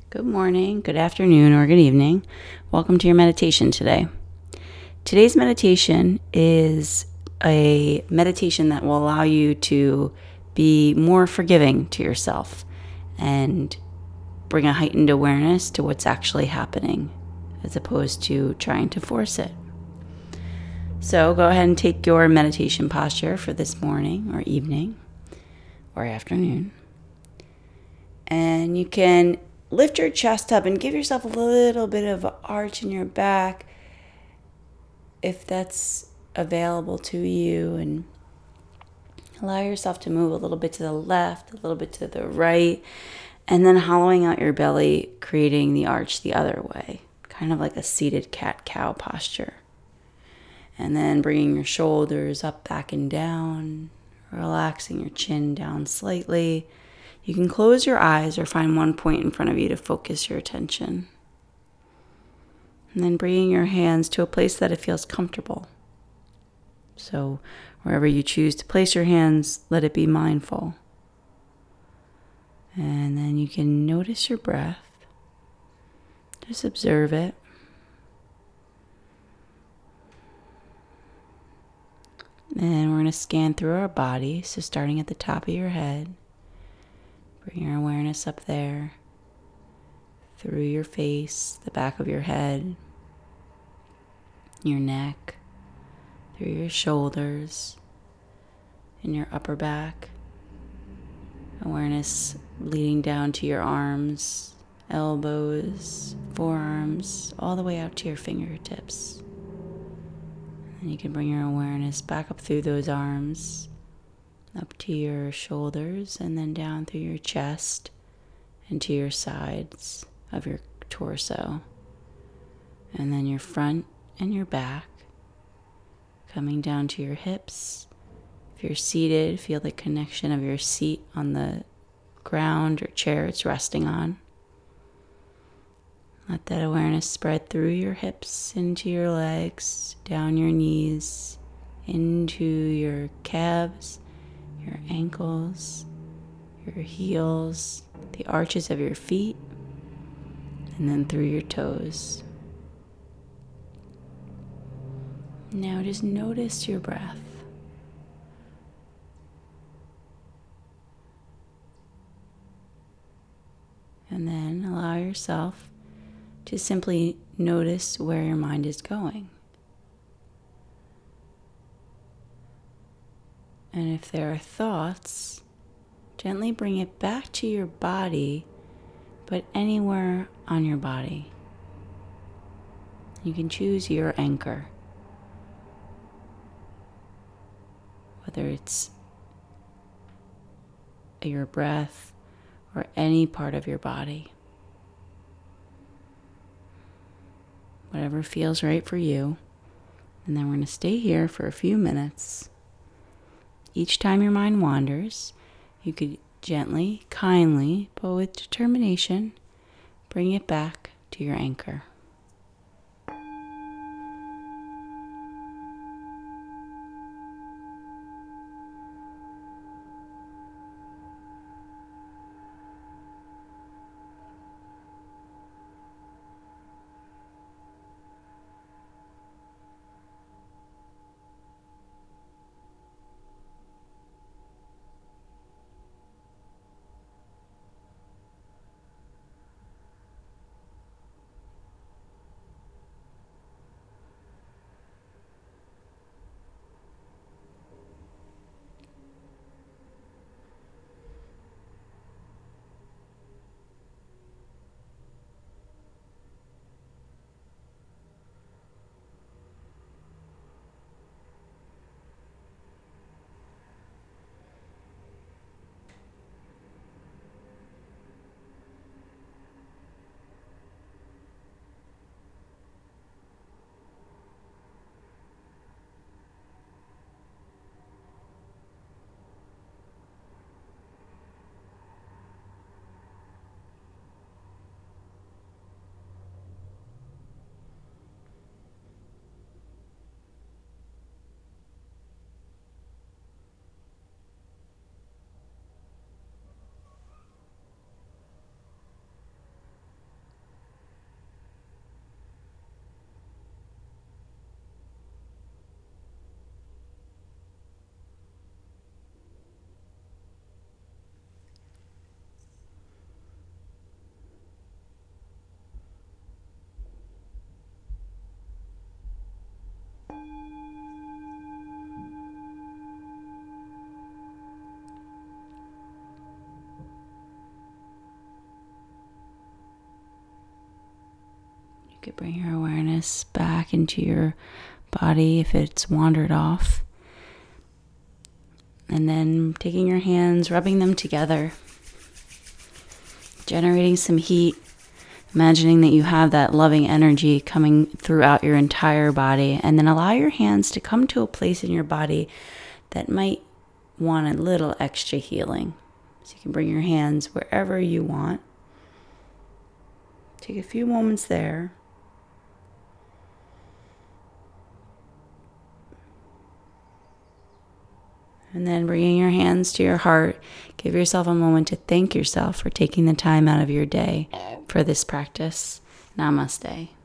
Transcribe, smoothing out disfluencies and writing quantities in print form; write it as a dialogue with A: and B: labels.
A: Good morning, good afternoon, or good evening. Welcome to your meditation today. Today's meditation is a meditation that will allow you to be more forgiving to yourself and bring a heightened awareness to what's actually happening as opposed to trying to force it. So go ahead and take your meditation posture for this morning or evening or afternoon. And you can lift your chest up and give yourself a little bit of an arch in your back if that's available to you, and allow yourself to move a little bit to the left, a little bit to the right, and then hollowing out your belly, creating the arch the other way, kind of like a seated cat-cow posture. And then bringing your shoulders up, back, and down, relaxing your chin down slightly. You can close your eyes or find one point in front of you to focus your attention. And then bringing your hands to a place that it feels comfortable. So wherever you choose to place your hands, let it be mindful. And then you can notice your breath. Just observe it. And we're going to scan through our body. So starting at the top of your head, bring your awareness up there, through your face, the back of your head, your neck, through your shoulders, and your upper back. Awareness leading down to your arms, elbows, forearms, all the way out to your fingertips. And you can bring your awareness back up through those arms, up to your shoulders, and then down through your chest and to your sides of your torso. And then your front and your back, coming down to your hips. If you're seated, feel the connection of your seat on the ground or chair it's resting on. Let that awareness spread through your hips, into your legs, down your knees, into your calves, your ankles, your heels, the arches of your feet, and then through your toes. Now just notice your breath. And then allow yourself to simply notice where your mind is going. And if there are thoughts, gently bring it back to your body, but anywhere on your body. You can choose your anchor, whether it's your breath or any part of your body. Whatever feels right for you. And then we're going to stay here for a few minutes. Each time your mind wanders, you could gently, kindly, but with determination, bring it back to your anchor. You could bring your awareness back into your body if it's wandered off. And then taking your hands, rubbing them together, generating some heat, imagining that you have that loving energy coming throughout your entire body. And then allow your hands to come to a place in your body that might want a little extra healing. So you can bring your hands wherever you want. Take a few moments there. And then bringing your hands to your heart, give yourself a moment to thank yourself for taking the time out of your day for this practice. Namaste.